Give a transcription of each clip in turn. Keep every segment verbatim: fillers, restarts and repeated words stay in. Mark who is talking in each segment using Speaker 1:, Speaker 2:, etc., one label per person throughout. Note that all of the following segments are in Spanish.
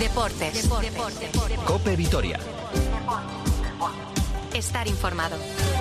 Speaker 1: Deportes. Deportes. Deportes.
Speaker 2: COPE Vitoria.
Speaker 1: Estar informado.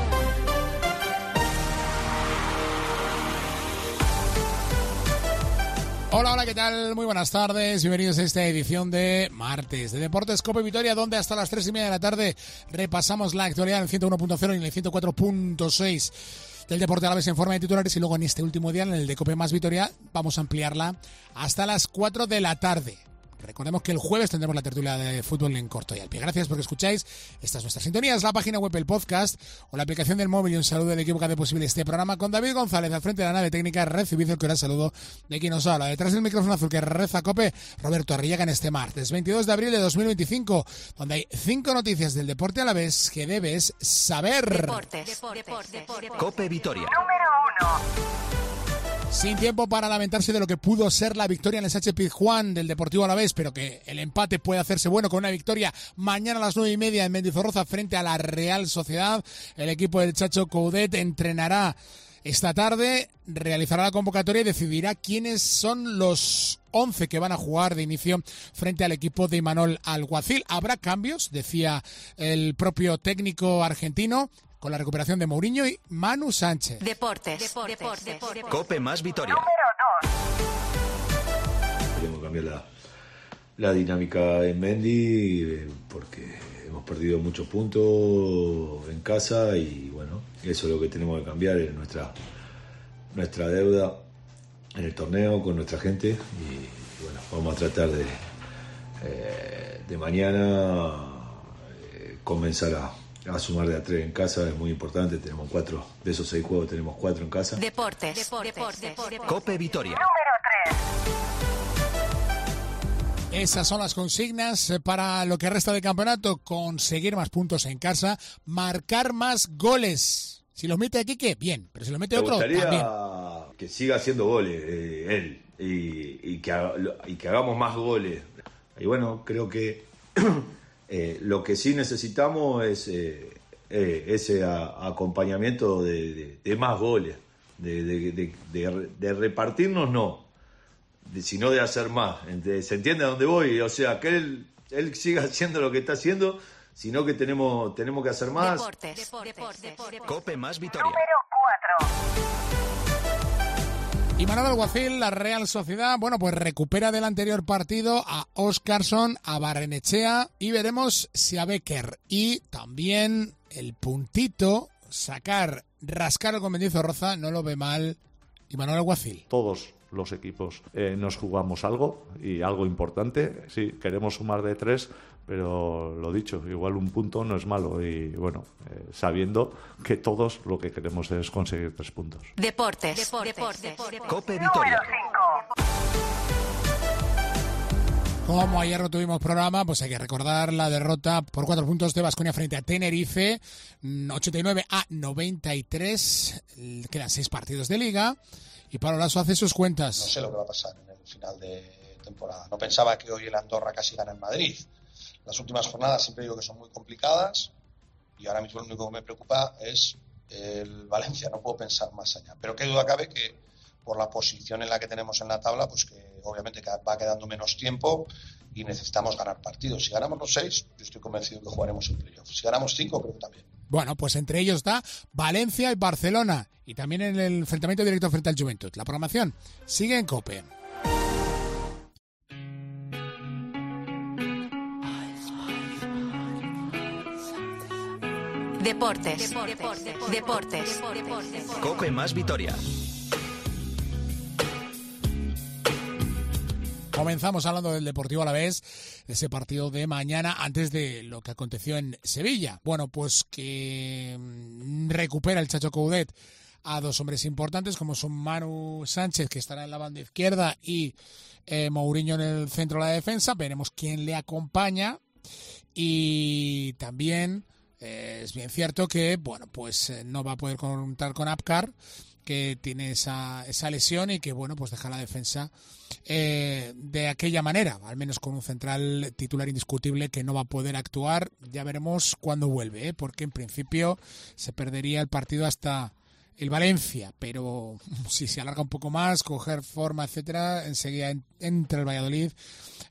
Speaker 3: Hola, hola, ¿qué tal? Muy buenas tardes, bienvenidos a esta edición de martes de Deportes COPE Vitoria, donde hasta las tres y media de la tarde repasamos la actualidad en el ciento uno punto cero y en el ciento cuatro punto seis del deporte alavés en forma de titulares, y luego en este último día, en el de COPE más Vitoria, vamos a ampliarla hasta las cuatro de la tarde. Recordemos que el jueves tendremos la tertulia de fútbol en corto y al pie. Gracias porque escucháis estas nuestras sintonías, la página web, el podcast o la aplicación del móvil. Y un saludo del equipo que hace posible este programa con David González al frente de la nave técnica. Recibido el que ahora saludo de quien nos habla. Detrás del micrófono azul que reza COPE, Roberto Arrillaga, en este martes veintidós de abril de dos mil veinticinco, donde hay cinco noticias del deporte alavés que debes saber.
Speaker 1: Deportes. Deportes. Deportes.
Speaker 2: COPE Vitoria.
Speaker 4: Número uno.
Speaker 3: Sin tiempo para lamentarse de lo que pudo ser la victoria en el Sánchez Pizjuán del Deportivo Alavés, pero que el empate puede hacerse bueno con una victoria mañana a las nueve y media en Mendizorroza frente a la Real Sociedad. El equipo del Chacho Coudet entrenará esta tarde, realizará la convocatoria y decidirá quiénes son los once que van a jugar de inicio frente al equipo de Imanol Alguacil. Habrá cambios, decía el propio técnico argentino, con la recuperación de Mourinho y Manu Sánchez.
Speaker 1: Deportes. Deportes. Deportes.
Speaker 2: COPE más Vitoria.
Speaker 4: Número dos.
Speaker 5: Queremos cambiar la, la dinámica en Mendy eh, porque hemos perdido muchos puntos en casa y bueno, eso es lo que tenemos que cambiar, es nuestra, nuestra deuda en el torneo con nuestra gente y bueno, vamos a tratar de, eh, de mañana eh, comenzar a A sumar de a tres en casa, es muy importante. Tenemos cuatro, de esos seis juegos tenemos cuatro en casa.
Speaker 1: Deportes. Deportes.
Speaker 2: COPE Vitoria.
Speaker 4: Número tres.
Speaker 3: Esas son las consignas para lo que resta de campeonato: conseguir más puntos en casa, marcar más goles. Si los mete Quique, bien, pero si los mete
Speaker 5: Me
Speaker 3: otro,
Speaker 5: gustaría
Speaker 3: también.
Speaker 5: que siga haciendo goles eh, él y, y, que, ha- y que hagamos más goles. Y bueno, creo que Eh, lo que sí necesitamos es eh, eh, ese a- acompañamiento de, de- de más goles, de, de- de- de- de repartirnos no, de- sino de hacer más. Ent- ¿Se entiende a dónde voy? O sea, que él, él siga haciendo lo que está haciendo, sino que tenemos, tenemos que hacer más.
Speaker 1: Deportes. Deportes.
Speaker 2: COPE más Vitoria.
Speaker 4: Número cuatro.
Speaker 3: Imanol Alguacil, la Real Sociedad, bueno, pues recupera del anterior partido a Óscarson, a Barrenechea y veremos si a Becker. Y también el puntito, sacar, rascar el con Mendizorroza, no lo ve mal Imanol Alguacil.
Speaker 6: Todos los equipos eh, nos jugamos algo y algo importante. Sí, queremos sumar de tres, pero lo dicho, igual un punto no es malo y bueno, eh, sabiendo que todos lo que queremos es conseguir tres puntos.
Speaker 1: Deportes. Deportes.
Speaker 2: COPE
Speaker 4: Número
Speaker 2: Vitoria.
Speaker 4: cinco.
Speaker 3: Como ayer no tuvimos programa, pues hay que recordar la derrota por cuatro puntos de Baskonia frente a Tenerife, ochenta y nueve a noventa y tres. Quedan seis partidos de liga y Pablo Lasso hace sus
Speaker 7: No
Speaker 3: cuentas.
Speaker 7: sé lo que va a pasar en el final de temporada. No pensaba que hoy el Andorra casi gana en Madrid. Las últimas jornadas siempre digo que son muy complicadas y ahora mismo lo único que me preocupa es el Valencia. No puedo pensar más allá. Pero qué duda cabe que por la posición en la que tenemos en la tabla, pues que obviamente va quedando menos tiempo y necesitamos ganar partidos. Si ganamos los seis, yo estoy convencido que jugaremos el playoff. Si ganamos cinco, creo que también.
Speaker 3: Bueno, pues entre ellos está Valencia y Barcelona y también en el enfrentamiento directo frente al Juventud. La programación sigue en COPE.
Speaker 1: Deportes. Deportes.
Speaker 2: COPE más Vitoria.
Speaker 3: Comenzamos hablando del Deportivo Alavés, de ese partido de mañana, antes de lo que aconteció en Sevilla. Bueno, pues que mm, recupera el Chacho Coudet a dos hombres importantes, como son Manu Sánchez, que estará en la banda izquierda, y eh, Mourinho en el centro de la defensa. Veremos quién le acompaña. Y también eh, es bien cierto que, bueno, pues eh, no va a poder contar con Apcar, que tiene esa, esa lesión y que, bueno, pues deja la defensa eh, de aquella manera, al menos con un central titular indiscutible que no va a poder actuar. Ya veremos cuándo vuelve, ¿eh? Porque en principio se perdería el partido hasta el Valencia, pero si se alarga un poco más, coger forma, etcétera, enseguida en, entra el Valladolid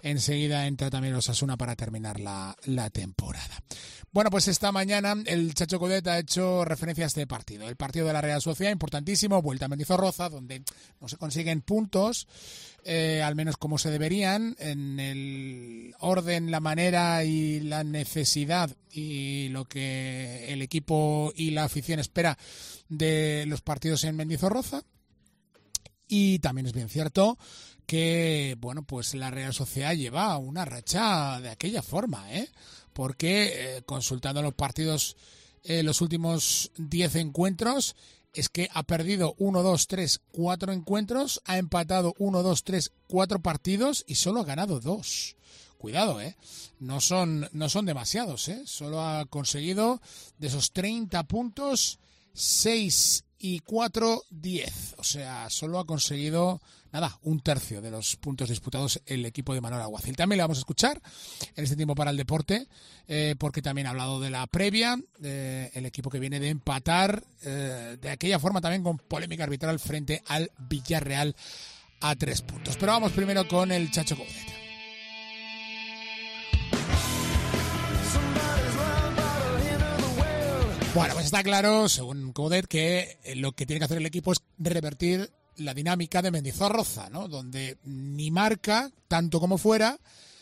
Speaker 3: enseguida entra también Osasuna para terminar la, la temporada. Bueno, pues esta mañana el Chacho Coudet ha hecho referencia a este partido. El partido de la Real Sociedad, importantísimo, vuelta a Mendizorroza, donde no se consiguen puntos, eh, al menos como se deberían, en el orden, la manera y la necesidad y lo que el equipo y la afición espera de los partidos en Mendizorroza. Y también es bien cierto que, bueno, pues la Real Sociedad lleva una racha de aquella forma, ¿eh? Porque eh, consultando los partidos, eh, los últimos diez encuentros, es que ha perdido uno, dos, tres, cuatro encuentros, ha empatado uno, dos, tres, cuatro partidos y solo ha ganado dos. Cuidado, ¿eh? No son, no son demasiados, ¿eh? Solo ha conseguido de esos treinta puntos, seis y cuatro, diez. O sea, solo ha conseguido, nada, un tercio de los puntos disputados el equipo de Manuel Alguacil. También le vamos a escuchar en este tiempo para el deporte, eh, porque también ha hablado de la previa, eh, el equipo que viene de empatar, eh, de aquella forma también con polémica arbitral frente al Villarreal a tres puntos. Pero vamos primero con el Chacho Coudet. Bueno, pues está claro, según Coudet, que lo que tiene que hacer el equipo es revertir la dinámica de Mendizorroza, ¿no? Donde ni marca tanto como fuera,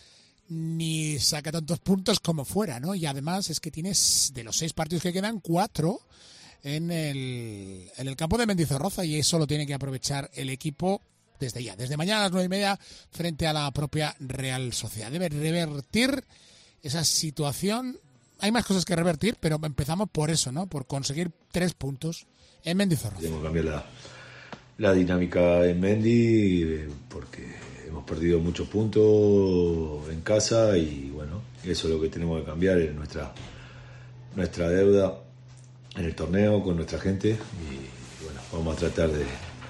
Speaker 3: ni saca tantos puntos como fuera, ¿no? Y además es que tienes, de los seis partidos que quedan, cuatro en el, en el campo de Mendizorroza, y eso lo tiene que aprovechar el equipo desde ya, desde mañana a las nueve y media, frente a la propia Real Sociedad. Debe revertir esa situación. Hay más cosas que revertir, pero empezamos por eso, ¿no? Por conseguir tres puntos en Mendizorroza.
Speaker 5: Tenemos que cambiar la, la dinámica en Mendi, eh, porque hemos perdido muchos puntos en casa y bueno, eso es lo que tenemos que cambiar, es nuestra, nuestra deuda en el torneo con nuestra gente y bueno, vamos a tratar de,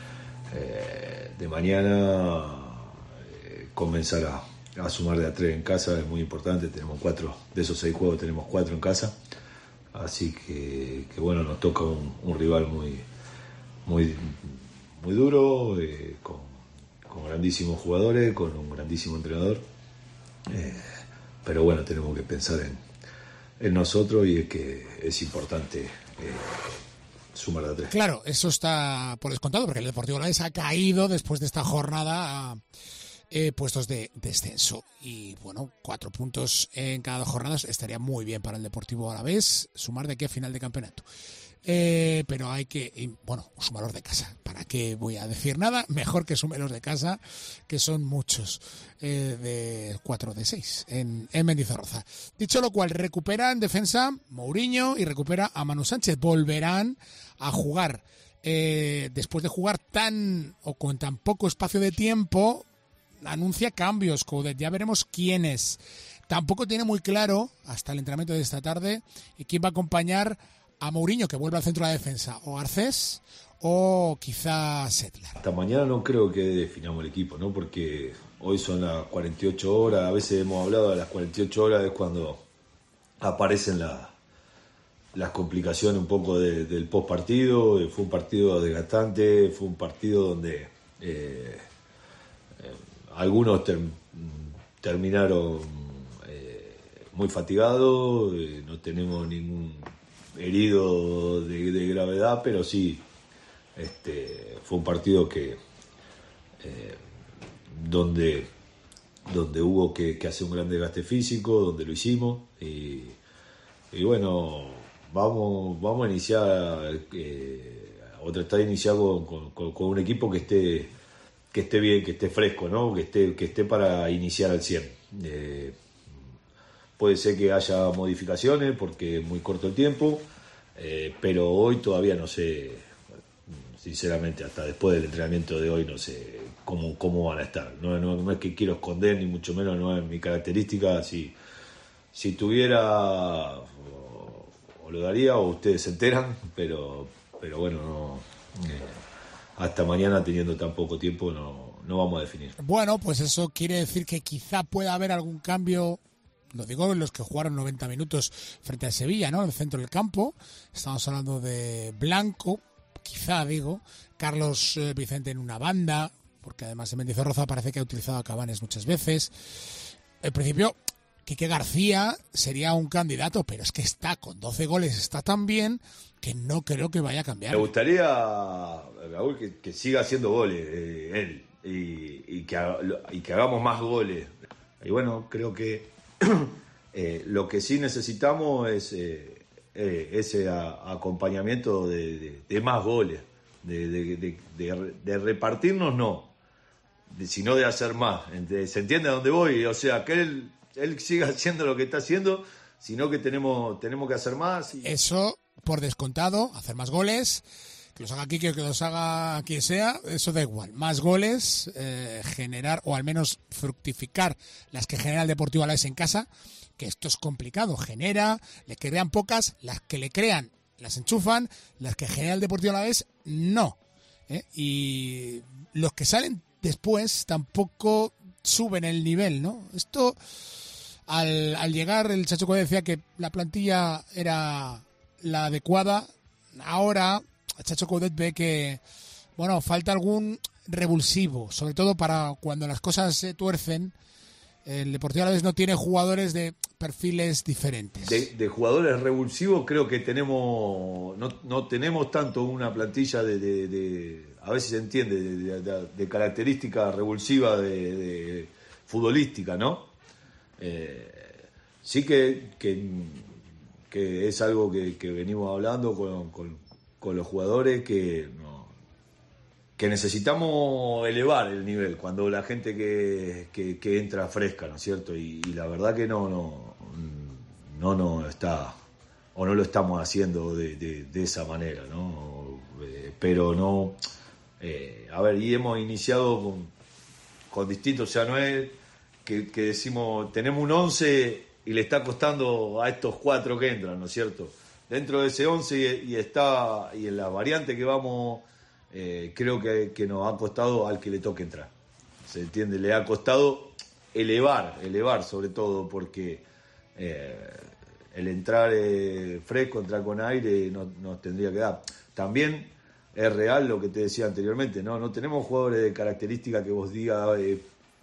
Speaker 5: eh, de mañana eh, comenzar a a sumar de a tres en casa, es muy importante. Tenemos cuatro, de esos seis juegos tenemos cuatro en casa, así que, que bueno, nos toca un, un rival muy muy muy duro, eh, con, con grandísimos jugadores, con un grandísimo entrenador, eh, pero bueno, tenemos que pensar en, en nosotros y es que es importante eh, sumar de a tres.
Speaker 3: Claro, eso está por descontado, porque el Deportivo Alavés ha caído después de esta jornada a Eh, puestos de descenso y bueno, cuatro puntos en cada dos jornadas estaría muy bien para el Deportivo Alavés, sumar de aquí a final de campeonato, eh, pero hay que, y, bueno, sumar los de casa, ¿para qué voy a decir nada? Mejor que sume los de casa, que son muchos, eh, de cuatro de seis en, en Mendizorroza. Dicho lo cual, recupera en defensa Mourinho y recupera a Manu Sánchez, volverán a jugar, eh, después de jugar tan o con tan poco espacio de tiempo. Anuncia cambios, Coudet, ya veremos quiénes. Tampoco tiene muy claro, hasta el entrenamiento de esta tarde, quién va a acompañar a Mourinho, que vuelve al centro de la defensa, o Garcés o quizá Settler.
Speaker 5: Hasta mañana no creo que definamos el equipo, ¿no? Porque hoy son las cuarenta y ocho horas, a veces hemos hablado de las cuarenta y ocho horas, es cuando aparecen la, las complicaciones un poco de, del post partido. Fue un partido desgastante, fue un partido donde eh, eh, algunos ter, terminaron eh, muy fatigados, eh, no tenemos ningún herido de, de gravedad, pero sí este, fue un partido que eh, donde, donde hubo que, que hacer un gran desgaste físico, donde lo hicimos y, y bueno, vamos, vamos a iniciar eh, o tratar de iniciar con, con, con un equipo que esté que esté bien, que esté fresco, ¿no? Que esté, que esté para iniciar al cien. Eh, puede ser que haya modificaciones porque es muy corto el tiempo, eh, pero hoy todavía no sé, sinceramente, hasta después del entrenamiento de hoy no sé cómo, cómo van a estar. No, no, no es que quiero esconder, ni mucho menos, no es mi característica. Si, si tuviera, o, o lo daría, o ustedes se enteran, pero, pero bueno, no... Eh, hasta mañana, teniendo tan poco tiempo, no, no vamos a definir.
Speaker 3: Bueno, pues eso quiere decir que quizá pueda haber algún cambio, lo digo en los que jugaron noventa minutos frente a Sevilla, ¿no? En el centro del campo. Estamos hablando de Blanco, quizá digo, Carlos eh, Vicente en una banda, porque además en Mendizorroza parece que ha utilizado a Cabanes muchas veces. En principio, Quique García sería un candidato, pero es que está con doce goles, está tan bien que no creo que vaya a cambiar.
Speaker 5: Me gustaría, Raúl, que, que siga haciendo goles eh, él y, y, que, ha- y que hagamos más goles. Y bueno, creo que eh, lo que sí necesitamos es eh, eh, ese a- acompañamiento de, de- de más goles, de, de- de- de- de repartirnos no, de- sino de hacer más. Ent- ¿Se entiende a dónde voy? O sea, que él, él siga haciendo lo que está haciendo, sino que tenemos, tenemos que hacer más. Y...
Speaker 3: Eso, por descontado, hacer más goles, que los haga Quique o que los haga quien sea, eso da igual. Más goles, eh, generar, o al menos fructificar las que genera el Deportivo Alavés en casa, que esto es complicado. Genera, le crean pocas, las que le crean las enchufan, las que genera el Deportivo Alavés no. ¿eh? Y los que salen después tampoco suben el nivel, ¿no? Esto, al, al llegar, el Chacho Coudet decía que la plantilla era la adecuada. Ahora, el Chacho Coudet ve que, bueno, falta algún revulsivo, sobre todo para cuando las cosas se tuercen. El Deportivo Alavés no tiene jugadores de perfiles diferentes.
Speaker 5: De, de jugadores revulsivos creo que tenemos no, no tenemos tanto una plantilla de, de, de- a ver si se entiende de, de- de característica revulsiva de, de futbolística, ¿no? Eh, sí que, que, que es algo que, que venimos hablando con, con- con los jugadores que no, que necesitamos elevar el nivel cuando la gente que, que, que entra fresca, ¿no es cierto? Y, y la verdad que no no no no está o no lo estamos haciendo de, de, de esa manera, ¿no? Eh, pero no eh, a ver, y hemos iniciado con, con distintos, o sea, no es que, que decimos tenemos un once y le está costando a estos cuatro que entran, ¿no es cierto? Dentro de ese once y, y está y en la variante que vamos eh, creo que, que nos ha costado al que le toque entrar. ¿Se entiende? Le ha costado elevar, elevar sobre todo, porque eh, el entrar eh, fresco, entrar con aire, no, nos tendría que dar. También es real lo que te decía anteriormente, ¿no? No tenemos jugadores de característica que vos digas, eh,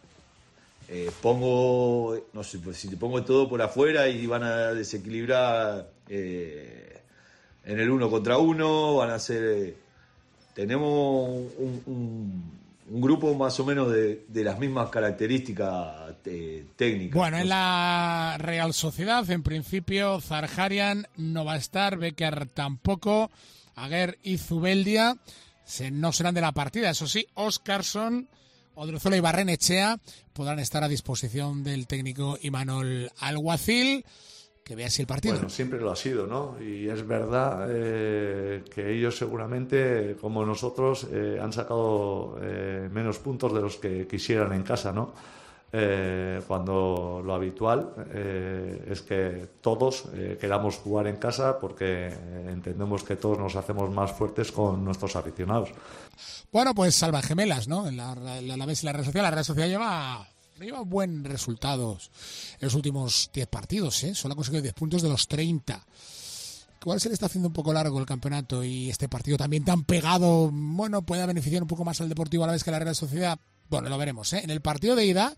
Speaker 5: eh, pongo, no sé, pues si te pongo todo por afuera y van a desequilibrar eh, en el uno contra uno, van a ser... Eh, tenemos un, un, un grupo más o menos de, de las mismas características eh, técnicas.
Speaker 3: Bueno, en la Real Sociedad, en principio, Zarjarian no va a estar, Becker tampoco, Aguer y Zubeldia se, no serán de la partida. Eso sí, Óscarson, Odriozola y Barrenechea podrán estar a disposición del técnico Imanol Alguacil, que vea si el partido.
Speaker 6: Bueno, siempre lo ha sido, ¿no? Y es verdad eh, que ellos seguramente, como nosotros, eh, han sacado eh, menos puntos de los que quisieran en casa, ¿no? Eh, cuando lo habitual eh, es que todos eh, queramos jugar en casa porque eh, entendemos que todos nos hacemos más fuertes con nuestros aficionados.
Speaker 3: Bueno, pues salva gemelas, ¿no? En la, la, la vez la Real Sociedad, la Real Sociedad lleva... Lleva buen resultados en los últimos diez partidos, ¿eh? Solo ha conseguido diez puntos de los treinta. Igual se le está haciendo un poco largo el campeonato y este partido también tan pegado, bueno, puede beneficiar un poco más al Deportivo Alavés que a la Real Sociedad. Bueno, lo veremos, ¿eh? En el partido de ida,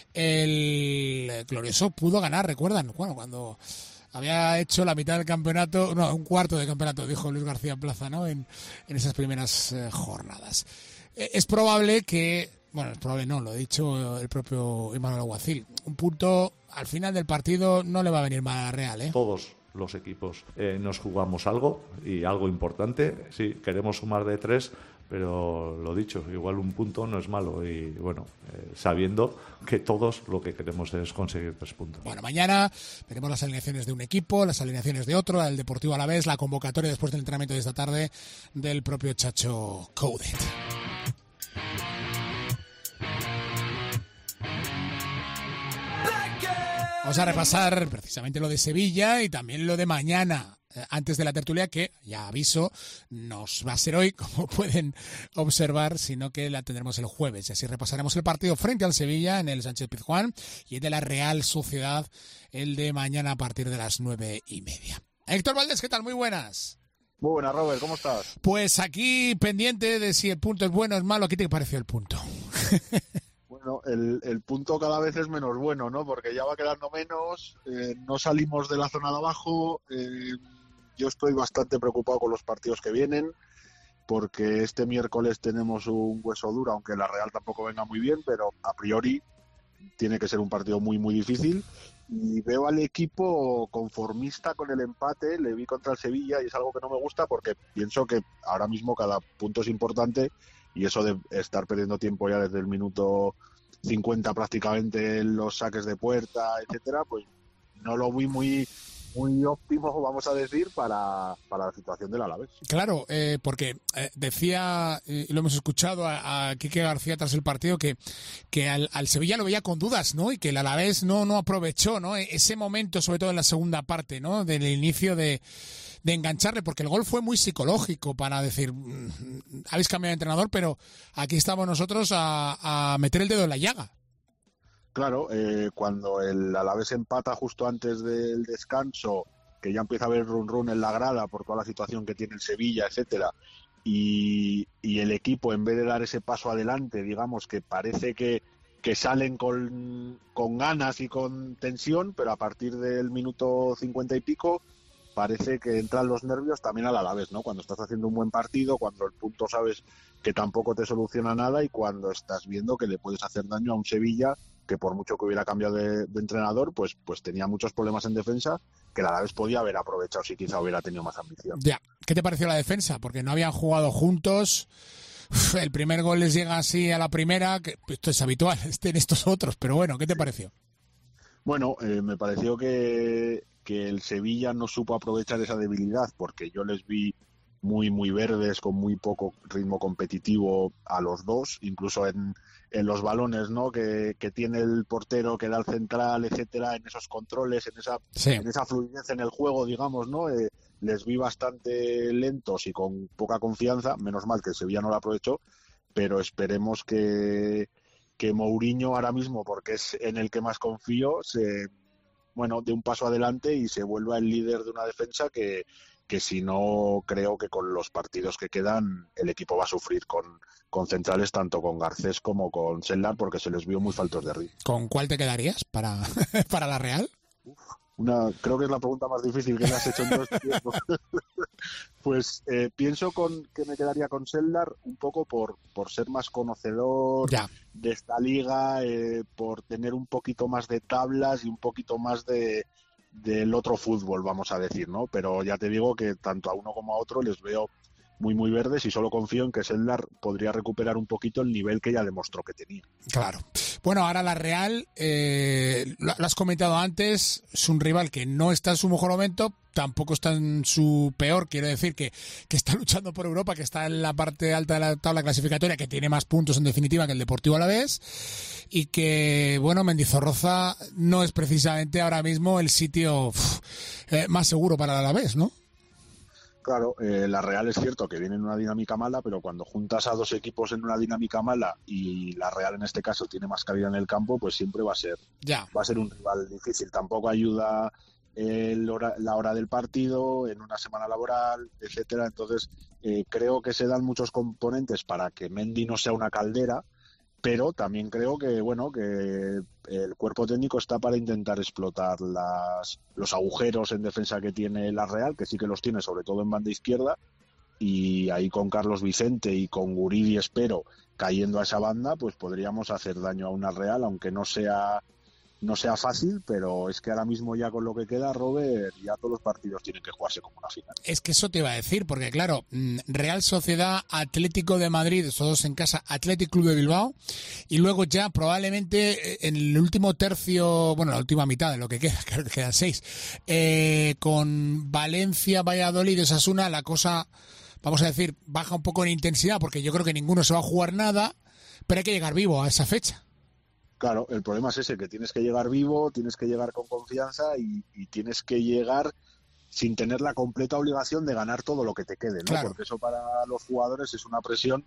Speaker 3: el Glorioso pudo ganar, ¿recuerdan? Bueno, cuando había hecho la mitad del campeonato, no, un cuarto del campeonato, dijo Luis García Plaza, ¿no? En, en esas primeras eh, jornadas. Eh, es probable que... Bueno, es probable no, lo ha dicho el propio Imanol Alguacil. Un punto al final del partido no le va a venir mal a la Real, ¿eh?
Speaker 6: Todos los equipos eh, nos jugamos algo y algo importante. Sí, queremos sumar de tres, pero lo dicho, igual un punto no es malo. Y bueno, eh, sabiendo que todos lo que queremos es conseguir tres puntos.
Speaker 3: Bueno, mañana veremos las alineaciones de un equipo, las alineaciones de otro, el Deportivo Alavés, la convocatoria después del entrenamiento de esta tarde del propio Chacho Coudet. Vamos a repasar precisamente lo de Sevilla y también lo de mañana, eh, antes de la tertulia, que ya aviso, nos va a ser hoy, como pueden observar, sino que la tendremos el jueves. Y así repasaremos el partido frente al Sevilla en el Sánchez Pizjuán y el de la Real Sociedad, el de mañana a partir de las nueve y media. Héctor Valdés, ¿qué tal? Muy buenas.
Speaker 8: Muy buena, Robert, ¿cómo estás?
Speaker 3: Pues aquí pendiente de si el punto es bueno o es malo. ¿Qué te pareció el punto?
Speaker 8: Bueno, el, el punto cada vez es menos bueno, ¿no? Porque ya va quedando menos, eh, no salimos de la zona de abajo. Eh, yo estoy bastante preocupado con los partidos que vienen, porque este miércoles tenemos un hueso duro, aunque la Real tampoco venga muy bien, pero a priori tiene que ser un partido muy, muy difícil. Y veo al equipo conformista con el empate, le vi contra el Sevilla y es algo que no me gusta porque pienso que ahora mismo cada punto es importante y eso de estar perdiendo tiempo ya desde el minuto cincuenta prácticamente en los saques de puerta, etcétera, pues no lo vi muy muy óptimo, vamos a decir, para, para la situación del Alavés.
Speaker 3: Claro, eh, porque eh, decía, y eh, lo hemos escuchado a, a Quique García tras el partido, que, que al, al Sevilla lo veía con dudas, ¿no? Y que el Alavés no, no aprovechó, ¿no? Ese momento, sobre todo en la segunda parte, ¿no? Del inicio de, de engancharle, porque el gol fue muy psicológico para decir, habéis cambiado de entrenador, pero aquí estamos nosotros a, a meter el dedo en la llaga.
Speaker 8: Claro, eh, cuando el Alavés empata justo antes del descanso, que ya empieza a haber run run en la grada por toda la situación que tiene el Sevilla, etcétera, y, y el equipo, en vez de dar ese paso adelante, digamos que parece que, que salen con, con ganas y con tensión, pero a partir del minuto cincuenta y pico parece que entran los nervios también al Alavés, ¿no? Cuando estás haciendo un buen partido, cuando el punto sabes que tampoco te soluciona nada y cuando estás viendo que le puedes hacer daño a un Sevilla que por mucho que hubiera cambiado de, de entrenador, pues, pues tenía muchos problemas en defensa que a la vez podía haber aprovechado si quizá hubiera tenido más ambición.
Speaker 3: Ya, ¿qué te pareció la defensa? Porque no habían jugado juntos, el primer gol les llega así a la primera, que esto es habitual, en estos otros, pero bueno, ¿qué te pareció?
Speaker 8: Bueno, eh, me pareció que, que el Sevilla no supo aprovechar esa debilidad, porque yo les vi muy, muy verdes, con muy poco ritmo competitivo a los dos, incluso en, en los balones, ¿no? Que, que tiene el portero, que da el central, etcétera, en esos controles, en esa,
Speaker 3: sí.
Speaker 8: en esa fluidez en el juego, digamos, ¿no? Eh, les vi bastante lentos y con poca confianza, menos mal que el Sevilla no lo aprovechó, pero esperemos que, que Mourinho ahora mismo, porque es en el que más confío, se, bueno, dé un paso adelante y se vuelva el líder de una defensa que que si no, creo que con los partidos que quedan el equipo va a sufrir con, con centrales, tanto con Garcés como con Sellar, porque se les vio muy faltos de ritmo.
Speaker 3: ¿Con cuál te quedarías para, para la Real?
Speaker 8: Uf, una, creo que es la pregunta más difícil que me has hecho en todo este tiempo. Pues eh, pienso con que me quedaría con Sellar un poco por, por ser más conocedor
Speaker 3: ya.
Speaker 8: de esta liga, eh, por tener un poquito más de tablas y un poquito más de del otro fútbol, vamos a decir, ¿no? Pero ya te digo que tanto a uno como a otro les veo muy, muy verdes y solo confío en que Sellar podría recuperar un poquito el nivel que ya demostró que tenía.
Speaker 3: Claro. Bueno, ahora la Real, eh, lo, lo has comentado antes, es un rival que no está en su mejor momento, tampoco está en su peor, quiero decir que, que está luchando por Europa, que está en la parte alta de la tabla clasificatoria, que tiene más puntos en definitiva que el Deportivo Alavés, y que, bueno, Mendizorroza no es precisamente ahora mismo el sitio uf, eh, más seguro para el Alavés, ¿no?
Speaker 8: Claro, eh, la Real es cierto que viene en una dinámica mala, pero cuando juntas a dos equipos en una dinámica mala y la Real en este caso tiene más calidad en el campo, pues siempre va a ser,
Speaker 3: ya.
Speaker 8: va a ser un rival difícil. Tampoco ayuda el hora, la hora del partido, en una semana laboral, etcétera. Entonces, eh, creo que se dan muchos componentes para que Mendy no sea una caldera, pero también creo que bueno que el cuerpo técnico está para intentar explotar las, los agujeros en defensa que tiene la Real, que sí que los tiene, sobre todo en banda izquierda, y ahí con Carlos Vicente y con Guridi, espero, cayendo a esa banda, pues podríamos hacer daño a una Real, aunque no sea no sea fácil, pero es que ahora mismo ya con lo que queda, Robert, ya todos los partidos tienen que jugarse como una final.
Speaker 3: Es que eso te iba a decir, porque claro, Real Sociedad, Atlético de Madrid, todos en casa, Atlético Club de Bilbao, y luego ya probablemente en el último tercio, bueno, la última mitad de lo que queda, creo que quedan seis, eh, con Valencia, Valladolid y Osasuna, la cosa, vamos a decir, baja un poco en intensidad, porque yo creo que ninguno se va a jugar nada, pero hay que llegar vivo a esa fecha.
Speaker 8: Claro, el problema es ese, que tienes que llegar vivo, tienes que llegar con confianza y, y tienes que llegar sin tener la completa obligación de ganar todo lo que te quede, ¿no?
Speaker 3: Claro.
Speaker 8: Porque eso para los jugadores es una presión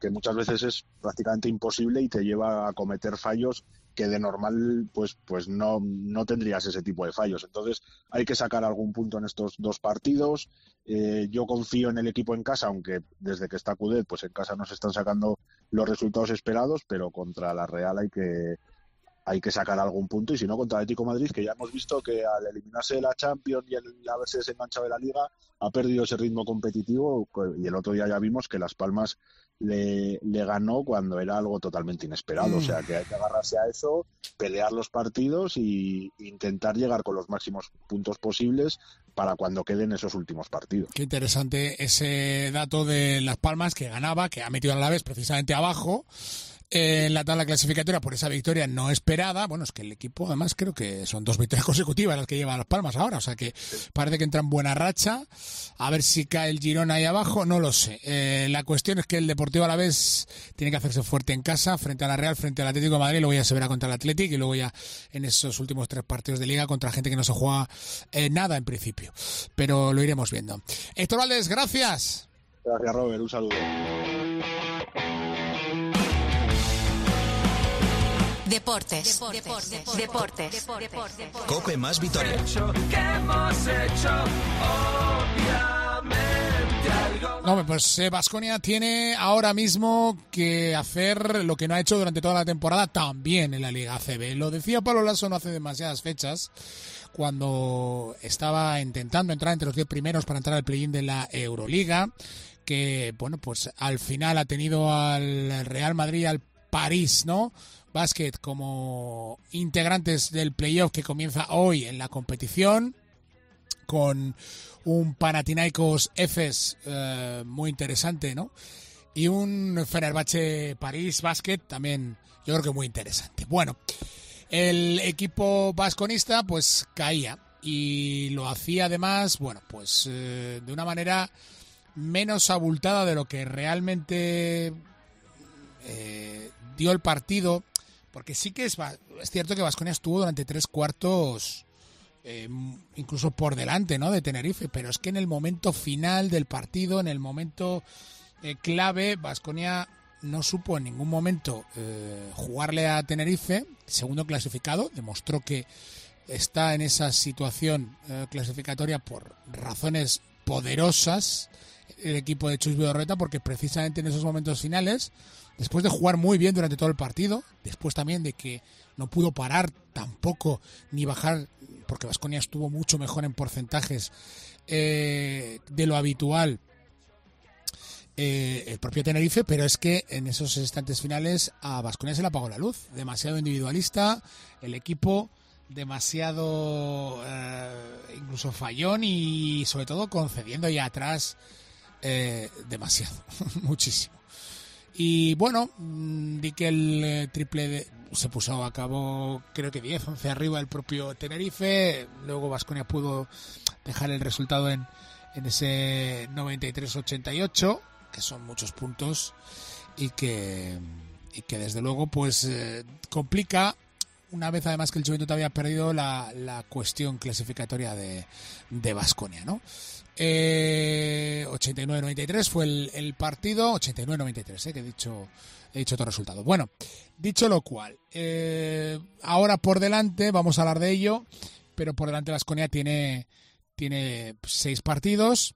Speaker 8: que muchas veces es prácticamente imposible y te lleva a cometer fallos que de normal pues pues no, no tendrías ese tipo de fallos. Entonces hay que sacar algún punto en estos dos partidos. Eh, yo confío en el equipo en casa, aunque desde que está Coudet pues en casa no se están sacando los resultados esperados, pero contra la Real hay que hay que sacar algún punto, y si no contra el Atlético de Madrid, que ya hemos visto que al eliminarse de la Champions y el haberse desenganchado de la Liga ha perdido ese ritmo competitivo, y el otro día ya vimos que Las Palmas le, le ganó cuando era algo totalmente inesperado. Mm. O sea que hay que agarrarse a eso, pelear los partidos y intentar llegar con los máximos puntos posibles para cuando queden esos últimos partidos.
Speaker 3: Qué interesante ese dato de Las Palmas, que ganaba, que ha metido a la vez precisamente abajo en la tabla clasificatoria por esa victoria no esperada. Bueno, es que el equipo además creo que son dos victorias consecutivas las que lleva Las Palmas ahora, o sea que parece que entra en buena racha. A ver si cae el Girona ahí abajo, no lo sé. Eh, la cuestión es que el Deportivo Alavés tiene que hacerse fuerte en casa, frente a la Real, frente al Atlético de Madrid, luego ya se verá contra el Atlético y luego ya en esos últimos tres partidos de Liga contra gente que no se juega eh, nada en principio, pero lo iremos viendo. Héctor Valdés, gracias.
Speaker 8: Gracias, Robert, un saludo.
Speaker 1: Deportes, deportes, deportes, deportes.
Speaker 2: Cope más Vitoria.
Speaker 3: No, pues eh, Baskonia tiene ahora mismo que hacer lo que no ha hecho durante toda la temporada también en la Liga A C B. Lo decía Pablo Lasso no hace demasiadas fechas, cuando estaba intentando entrar entre los diez primeros para entrar al play-in de la Euroliga, que bueno, pues al final ha tenido al Real Madrid y al París, ¿no? Basket como integrantes del playoff que comienza hoy en la competición, con un Panathinaikos Efes eh, muy interesante, ¿no? Y un Fenerbahce París Basket también, yo creo que muy interesante. Bueno, el equipo basconista pues caía, y lo hacía además, bueno, pues eh, de una manera menos abultada de lo que realmente eh, dio el partido. Porque sí que es, es cierto que Baskonia estuvo durante tres cuartos eh, incluso por delante, ¿no?, de Tenerife, pero es que en el momento final del partido, en el momento eh, clave, Baskonia no supo en ningún momento eh, jugarle a Tenerife, segundo clasificado, demostró que está en esa situación eh, clasificatoria por razones poderosas el equipo de Chus Vidorreta, porque precisamente en esos momentos finales, después de jugar muy bien durante todo el partido, después también de que no pudo parar tampoco ni bajar, porque Baskonia estuvo mucho mejor en porcentajes eh, de lo habitual eh, el propio Tenerife, pero es que en esos instantes finales a Baskonia se le apagó la luz, demasiado individualista el equipo, demasiado eh, incluso fallón, y sobre todo concediendo ya atrás eh, demasiado, muchísimo. Y bueno, di que el eh, triple de, se puso a cabo, creo que diez, once arriba el propio Tenerife. Luego Baskonia pudo dejar el resultado en, en ese noventa y tres ochenta y ocho, que son muchos puntos, y que, y que desde luego pues eh, complica, una vez además que el Juventud había perdido la, la cuestión clasificatoria de, de Baskonia, ¿no? Eh, ochenta y nueve noventa y tres fue el, el partido, ochenta y nueve noventa y tres, eh, que he dicho, he dicho todo resultado. Bueno, dicho lo cual, eh, ahora por delante, vamos a hablar de ello, pero por delante Baskonia tiene, tiene seis partidos,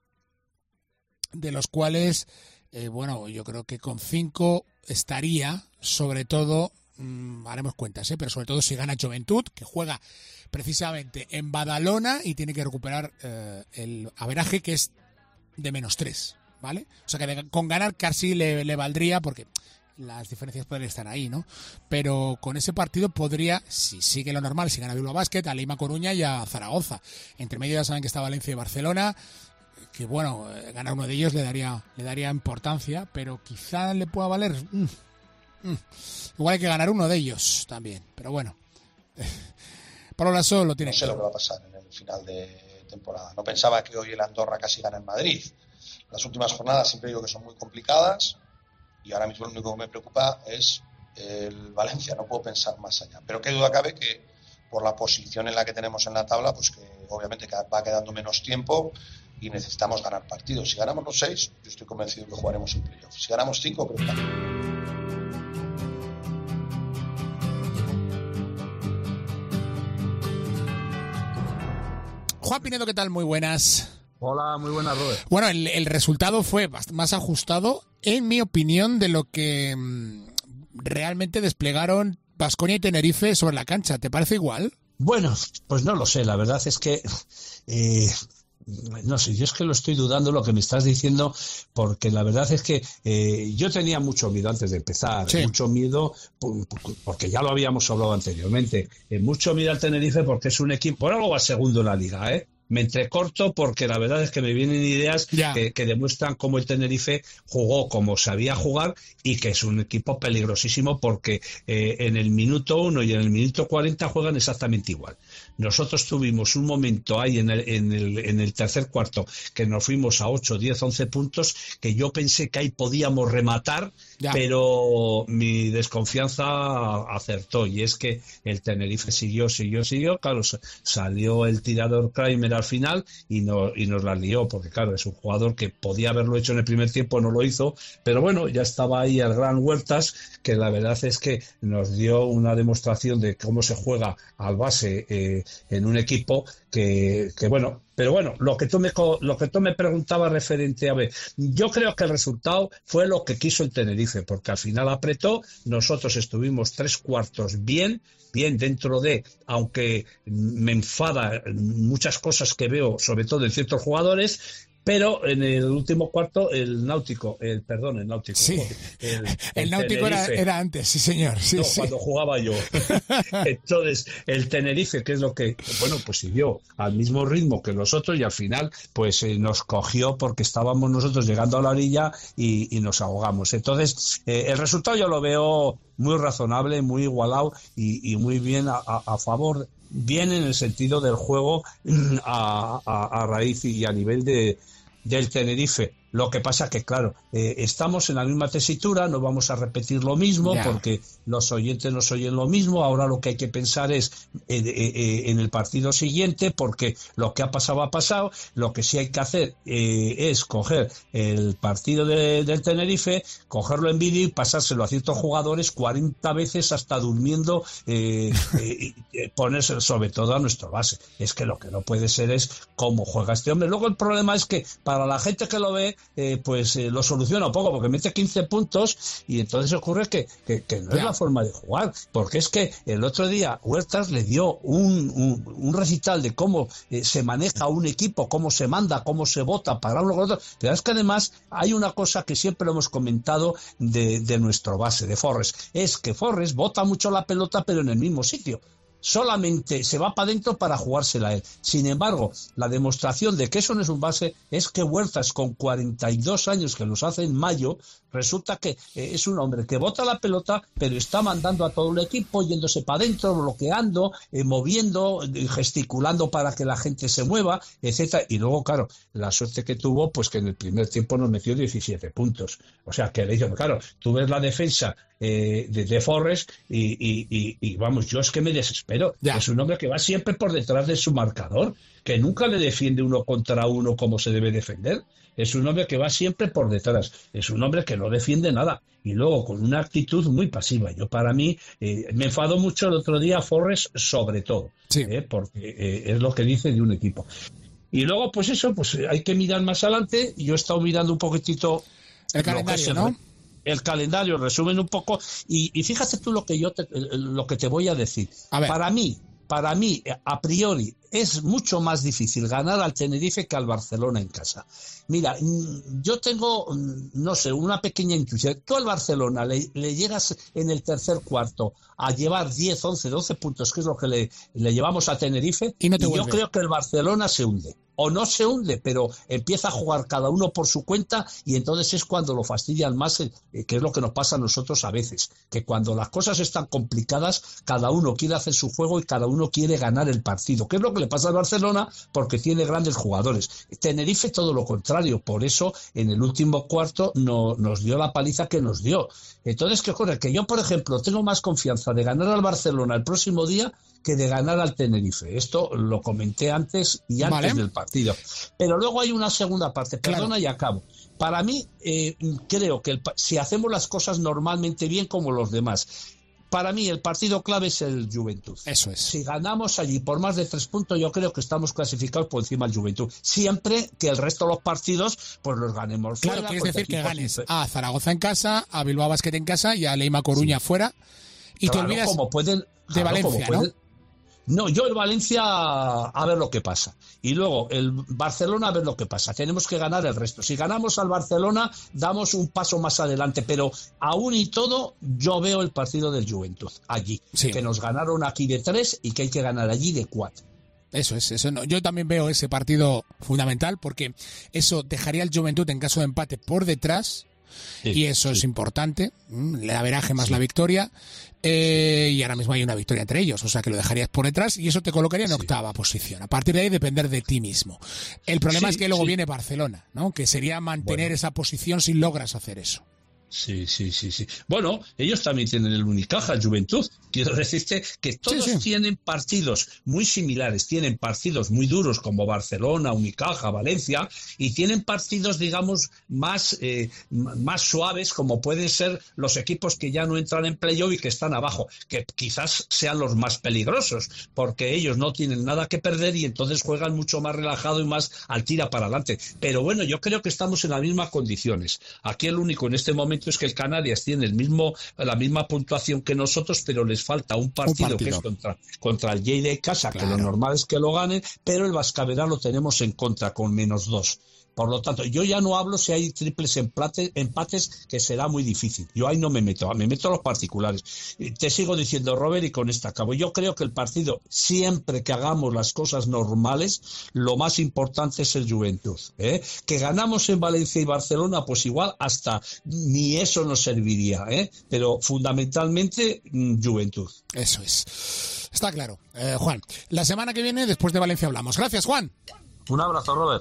Speaker 3: de los cuales, eh, bueno, yo creo que con cinco estaría, sobre todo, mmm, haremos cuentas, eh, pero sobre todo si gana Juventud, que juega precisamente en Badalona y tiene que recuperar eh, el averaje, que es de menos tres, ¿vale? O sea que de, con ganar casi le, le valdría, porque las diferencias pueden estar ahí, ¿no? Pero con ese partido podría, si sigue lo normal, si gana Bilbao Basket, a Lima Coruña y a Zaragoza. Entre medio ya saben que está Valencia y Barcelona, que bueno, eh, ganar uno de ellos le daría, le daría importancia, pero quizá le pueda valer. Mm, mm. Igual hay que ganar uno de ellos también, pero bueno. Pablo Lasso lo tiene.
Speaker 7: No sé lo que va a pasar en el final de temporada. No pensaba que hoy el Andorra casi gana en Madrid. Las últimas jornadas siempre digo que son muy complicadas, y ahora mismo lo único que me preocupa es el Valencia. No puedo pensar más allá. Pero qué duda cabe que por la posición en la que tenemos en la tabla, pues que obviamente va quedando menos tiempo y necesitamos ganar partidos. Si ganamos los seis, yo estoy convencido que jugaremos en playoff. Si ganamos cinco, creo que también.
Speaker 3: Juan Pinedo, ¿qué tal? Muy buenas.
Speaker 9: Hola, muy buenas, Robert.
Speaker 3: Bueno, el, el resultado fue más ajustado, en mi opinión, de lo que mmm, realmente desplegaron Baskonia y Tenerife sobre la cancha. ¿Te parece igual?
Speaker 9: Bueno, pues no lo sé. La verdad es que... Eh... No sé, yo es que lo estoy dudando lo que me estás diciendo, porque la verdad es que eh, yo tenía mucho miedo antes de empezar, sí. mucho miedo, porque ya lo habíamos hablado anteriormente, eh, mucho miedo al Tenerife porque es un equipo, por algo va segundo en la liga, ¿eh? Me entrecorto porque la verdad es que me vienen ideas que, que demuestran cómo el Tenerife jugó como sabía jugar y que es un equipo peligrosísimo porque eh, en el minuto uno y en el minuto cuarenta juegan exactamente igual. Nosotros tuvimos un momento ahí en el, en el, en el tercer cuarto que nos fuimos a ocho, diez, once puntos que yo pensé que ahí podíamos rematar, ya. pero mi desconfianza acertó y es que el Tenerife siguió, siguió, siguió. Claro, salió el tirador Kramer al final y, no, y nos la lió porque claro, es un jugador que podía haberlo hecho en el primer tiempo, no lo hizo, pero bueno, ya estaba ahí el gran Huertas, que la verdad es que nos dio una demostración de cómo se juega al base eh, en un equipo que, que bueno, pero bueno, lo que tú me lo que tú me preguntabas referente a ver, yo creo que el resultado fue lo que quiso el Tenerife, porque al final apretó, nosotros estuvimos tres cuartos bien, bien dentro de, aunque me enfada muchas cosas que veo, sobre todo en ciertos jugadores, pero en el último cuarto el Náutico, el perdón, el Náutico.
Speaker 3: Sí, el, el, el Náutico era, era antes, sí señor. Sí,
Speaker 9: no,
Speaker 3: sí.
Speaker 9: Cuando jugaba yo. Entonces, el Tenerife, que es lo que, bueno, pues siguió al mismo ritmo que nosotros y al final, pues eh, nos cogió porque estábamos nosotros llegando a la orilla y, y nos ahogamos. Entonces, eh, el resultado yo lo veo muy razonable, muy igualado y, y muy bien a, a, a favor, bien en el sentido del juego a, a, a raíz y a nivel de del Tenerife. Lo que pasa que, claro, eh, estamos en la misma tesitura, no vamos a repetir lo mismo yeah. porque los oyentes nos oyen lo mismo. Ahora lo que hay que pensar es eh, eh, en el partido siguiente, porque lo que ha pasado ha pasado. Lo que sí hay que hacer eh, es coger el partido de, del Tenerife, cogerlo en vídeo y pasárselo a ciertos jugadores cuarenta veces hasta durmiendo, eh, eh, eh, ponerse sobre todo a nuestro base. Es que lo que no puede ser es cómo juega este hombre. Luego el problema es que para la gente que lo ve, Eh, pues eh, lo soluciona un poco porque mete quince puntos y entonces ocurre que, que, que no yeah. es la forma de jugar, porque es que el otro día Huertas le dio un, un, un recital de cómo eh, se maneja un equipo, cómo se manda, cómo se vota para uno con otro, pero es que además hay una cosa que siempre hemos comentado de, de nuestro base, de Forrest, es que Forrest bota mucho la pelota pero en el mismo sitio. Solamente se va para adentro para jugársela a él. Sin embargo, la demostración de que eso no es un base es que Huertas, con cuarenta y dos años, que los hace en mayo, resulta que eh, es un hombre que bota la pelota, pero está mandando a todo el equipo, yéndose para adentro, bloqueando, eh, moviendo, eh, gesticulando para que la gente se mueva, etcétera. Y luego, claro, la suerte que tuvo, pues que en el primer tiempo nos metió diecisiete puntos. O sea, que le digo, claro, tú ves la defensa Eh, de, de Forrest y, y, y, y vamos, yo es que me desespero. Ya. Es un hombre que va siempre por detrás de su marcador, que nunca le defiende uno contra uno como se debe defender. Es un hombre que va siempre por detrás, es un hombre que no defiende nada y luego con una actitud muy pasiva. Yo para mí eh, me enfadó mucho el otro día Forrest, sobre todo, sí. eh, porque eh, es lo que dice de un equipo. Y luego pues eso, pues hay que mirar más adelante. Yo he estado mirando un poquitito
Speaker 3: el calendario, ¿no?
Speaker 9: El calendario, resumen un poco, y, y fíjate tú lo que yo te, lo que te voy a decir. A ver. Para mí, para mí, a priori, es mucho más difícil ganar al Tenerife que al Barcelona en casa. Mira, yo tengo, no sé, una pequeña intuición. Tú al Barcelona le, le llegas en el tercer cuarto a llevar diez, once, doce puntos, que es lo que le, le llevamos a Tenerife, y, no te y yo creo que el Barcelona se hunde. O no se hunde, pero empieza a jugar cada uno por su cuenta y entonces es cuando lo fastidian más, eh, que es lo que nos pasa a nosotros a veces, que cuando las cosas están complicadas, cada uno quiere hacer su juego y cada uno quiere ganar el partido, que es lo que que le pasa al Barcelona porque tiene grandes jugadores. Tenerife todo lo contrario, por eso en el último cuarto no, nos dio la paliza que nos dio. Entonces, ¿qué ocurre? Que yo, por ejemplo, tengo más confianza de ganar al Barcelona el próximo día que de ganar al Tenerife. Esto lo comenté antes y antes vale. del partido. Pero luego hay una segunda parte, perdona claro. y acabo. Para mí, eh, creo que el, si hacemos las cosas normalmente bien como los demás, para mí el partido clave es el Juventud.
Speaker 3: Eso es.
Speaker 9: Si ganamos allí por más de tres puntos, yo creo que estamos clasificados por encima del Juventud. Siempre que el resto de los partidos, pues los ganemos
Speaker 3: fuera. Claro, quieres decir que ganes siempre. a Zaragoza en casa, a Bilbao Basket en casa y a Leima Coruña sí. fuera. Y
Speaker 9: claro,
Speaker 3: te olvidas
Speaker 9: como pueden,
Speaker 3: de
Speaker 9: claro,
Speaker 3: Valencia,
Speaker 9: como pueden,
Speaker 3: ¿no?
Speaker 9: No, yo el Valencia a ver lo que pasa. Y luego el Barcelona a ver lo que pasa. Tenemos que ganar el resto. Si ganamos al Barcelona, damos un paso más adelante. Pero aún y todo, yo veo el partido del Juventud allí. Sí. Que nos ganaron aquí de tres y que hay que ganar allí de cuatro.
Speaker 3: Eso es, eso no. Yo también veo ese partido fundamental porque eso dejaría al Juventud en caso de empate por detrás. Sí, y eso sí. es importante, el averaje más sí. la victoria, eh, y ahora mismo hay una victoria entre ellos, o sea que lo dejarías por detrás y eso te colocaría en sí. octava posición. A partir de ahí depender de ti mismo. El problema sí, es que luego sí. viene Barcelona, ¿no? Que sería mantener bueno. esa posición si logras hacer eso.
Speaker 9: Sí, sí, sí, sí. Bueno, ellos también tienen el Unicaja, Juventud. Quiero decirte que todos sí, sí. tienen partidos muy similares, tienen partidos muy duros como Barcelona, Unicaja, Valencia, y tienen partidos, digamos, más, eh, más suaves como pueden ser los equipos que ya no entran en playoff y que están abajo, que quizás sean los más peligrosos, porque ellos no tienen nada que perder y entonces juegan mucho más relajado y más al tira para adelante. Pero bueno, yo creo que estamos en las mismas condiciones. Aquí el único en este momento es que el Canarias tiene el mismo, la misma puntuación que nosotros, pero les falta un partido, un partido. que es contra, contra el Lleida de casa, claro. que lo normal es que lo ganen, pero el Vascaveral lo tenemos en contra con menos dos. Por lo tanto, yo ya no hablo si hay triples empate, empates, que será muy difícil. Yo ahí no me meto, me meto a los particulares. Te sigo diciendo, Robert, y con esta acabo. Yo creo que el partido, siempre que hagamos las cosas normales, lo más importante es el Juventud. ¿eh? Que ganamos en Valencia y Barcelona, pues igual hasta ni eso nos serviría. ¿eh? Pero fundamentalmente, Juventud.
Speaker 3: Eso es. Está claro. Eh, Juan, la semana que viene, después de Valencia, hablamos. Gracias, Juan.
Speaker 9: Un abrazo, Robert.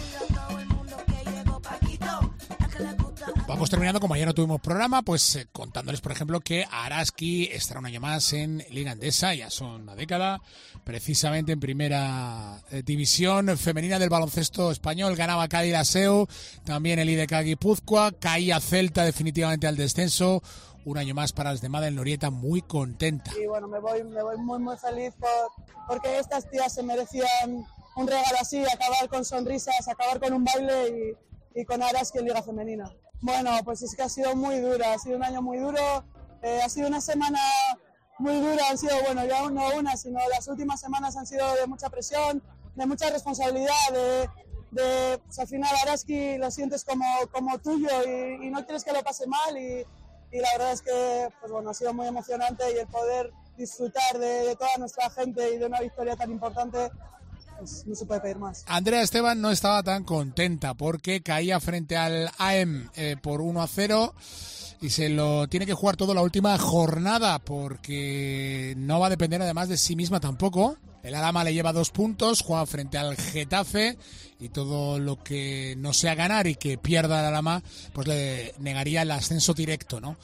Speaker 3: Vamos terminando, como ayer no tuvimos programa, pues eh, contándoles, por ejemplo, que Araski estará un año más en Liga Endesa, ya son una década, precisamente en primera eh, división femenina del baloncesto español. Ganaba Cádiz Laseu, también el I D K Guipúzcoa, caía Celta definitivamente al descenso. Un año más para las de Mada, el Norieta muy contenta.
Speaker 10: Y bueno, me voy, me voy muy, muy feliz por, porque estas tías se merecían un regalo así, acabar con sonrisas, acabar con un baile y, y con Araski en Liga Femenina. Bueno, pues es que ha sido muy dura, ha sido un año muy duro, eh, ha sido una semana muy dura, han sido, bueno, ya no una, sino las últimas semanas han sido de mucha presión, de mucha responsabilidad, de, de pues al final Araski lo sientes como, como tuyo y, y no quieres que lo pase mal y, y la verdad es que, pues bueno, ha sido muy emocionante y el poder disfrutar de, de toda nuestra gente y de una victoria tan importante, pues no se puede pedir más.
Speaker 3: Andrea Esteban no estaba tan contenta porque caía frente al A E M eh, por uno a cero y se lo tiene que jugar todo la última jornada porque no va a depender además de sí misma tampoco. El Alhama le lleva dos puntos, juega frente al Getafe y todo lo que no sea ganar y que pierda el Alhama pues le negaría el ascenso directo, ¿no?,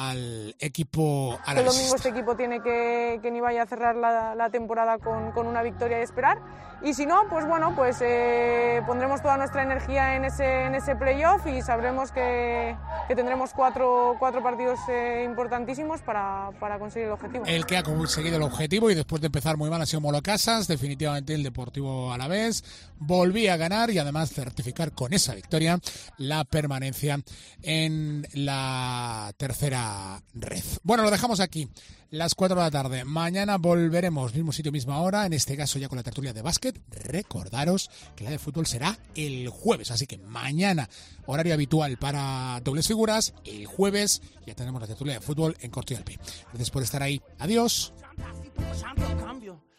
Speaker 3: al equipo
Speaker 11: alavesista. Lo mismo este equipo tiene que, que ni vaya a cerrar la, la temporada con, con una victoria y esperar. Y si no, pues bueno, pues eh, pondremos toda nuestra energía en ese, en ese playoff y sabremos que, que tendremos cuatro, cuatro partidos eh, importantísimos para, para conseguir el objetivo.
Speaker 3: El que ha conseguido el objetivo y después de empezar muy mal ha sido Molo Casas, definitivamente el Deportivo Alavés. Volvía a ganar y además certificar con esa victoria la permanencia en la tercera red. Bueno, lo dejamos aquí, las cuatro de la tarde. Mañana volveremos, mismo sitio, misma hora, en este caso ya con la tertulia de básquet. Recordaros que la de fútbol será el jueves, así que mañana, horario habitual para dobles figuras. El jueves ya tendremos la tertulia de fútbol en Corto y Alpi. Gracias por estar ahí. Adiós.